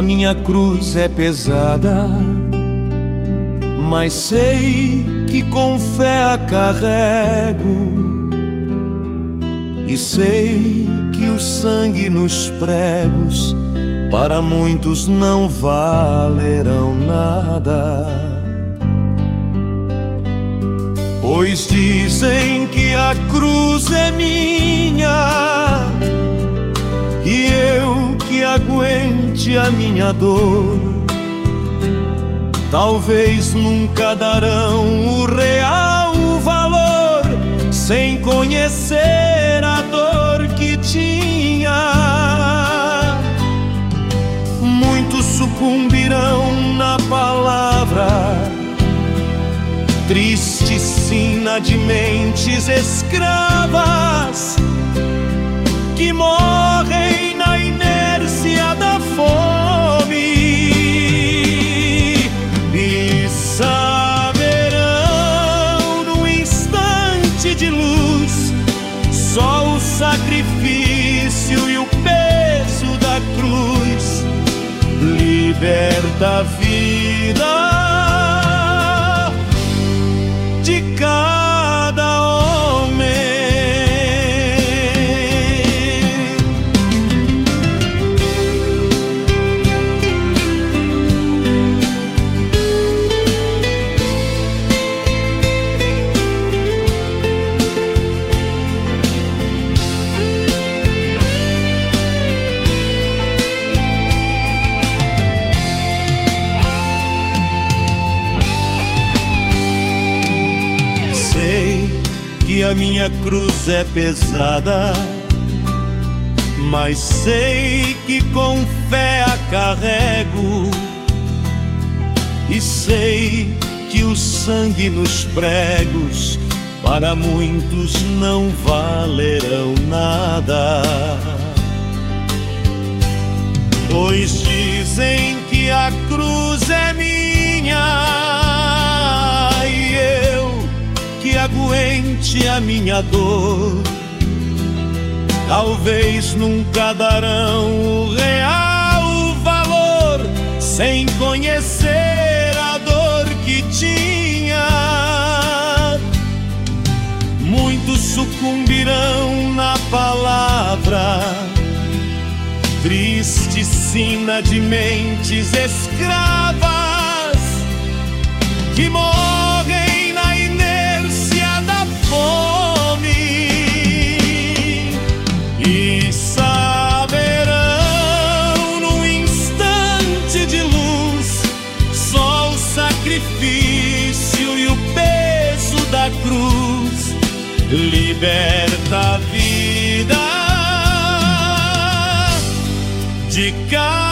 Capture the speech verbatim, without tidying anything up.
minha cruz é pesada, mas sei que com fé a carrego. E sei que o sangue nos pregos para muitos não valerão nada. Pois dizem que a cruz é minha, e eu que aguente a minha dor. Talvez nunca darão o real valor, sem conhecer a dor que tinha. Muitos sucumbirão na palavra, triste sina de mentes escravas, que morrem na inércia da fome. E saberão no instante de luz só o sacrifício e o peso da cruz liberta a vida de cada homem. Que a minha cruz é pesada, mas sei que com fé a carrego. E sei que o sangue nos pregos para muitos não valerão nada. Pois dizem que a cruz é minha, e eu que aguente a minha dor. Talvez nunca darão o real valor, sem conhecer a dor que tinha. Muitos sucumbirão na palavra, triste sina de mentes escravas, que morrem na inércia da fome. E saberão no instante de luz só o sacrifício e o peso da cruz liberta a vida de cada